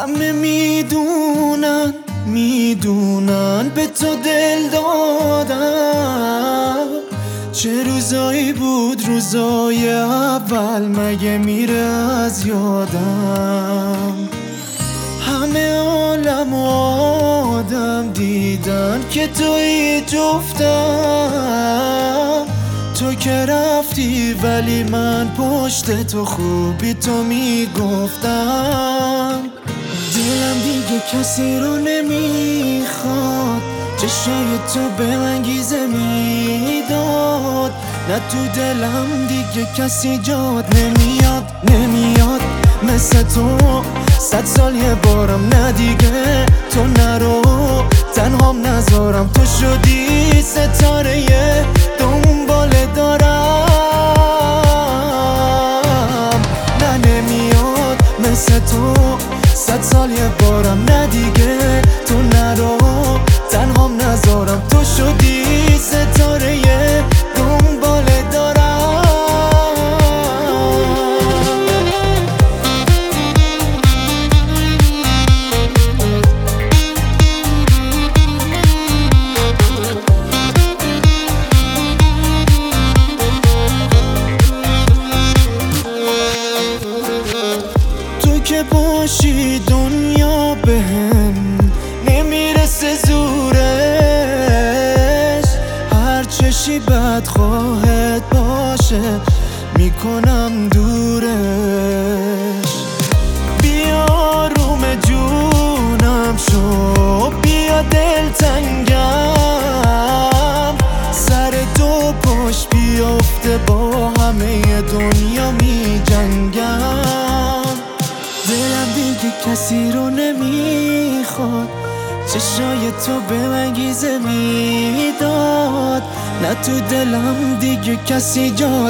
همه میدونن به تو دل دادم. چه روزایی بود روزای اول، مگه میره از یادم. همه عالم و آدم دیدن که توی جفتم. تو که رفتی ولی من پشت تو خوبی تو میگفتم. دلم دیگه کسی رو نمیخواد، چشای تو به من گیزه میداد. نه تو دلم دیگه کسی جاد نمیاد مثل تو. 100 سال یه بارم نه دیگه تو نرو، تنهام نذارم. تو شدی ستاره دنبال دارم. نه نمیاد مثل تو. 100 سال یه بارم نه دیگه تو نرو، تنهام نذارم. تو شدی ستاره دنبال دارم. تو که باشی دنیا بهم نمیرسه زورش. هر چشی بدخواهت باشه میکنم دورش. بیا روم جونم شو، بیا دلتنگم. سر تو پشت بیفته با همه دنیا میجنگم. دلم دیگه کسی رو نمیخواد، چشای تو به من گیزه میداد. نه تو دلم دیگه کسی جاد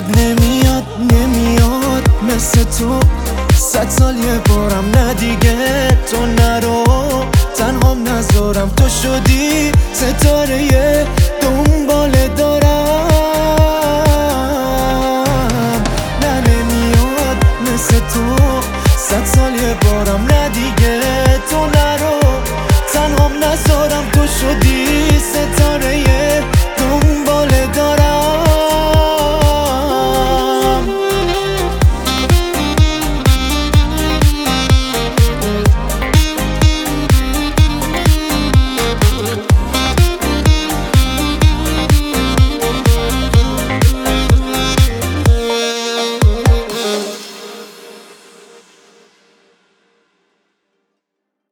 نمیاد مثل تو. 100 سال یه بارم نه دیگه تو نرو، تنهام نذارم. تو شدی ستاره دنبال دارم. نه نمیاد مثل تو. 100 سال یه بارم نه دیگه تو نرو، تنهام نذارم. تو شدی ستاره دنبال دارم.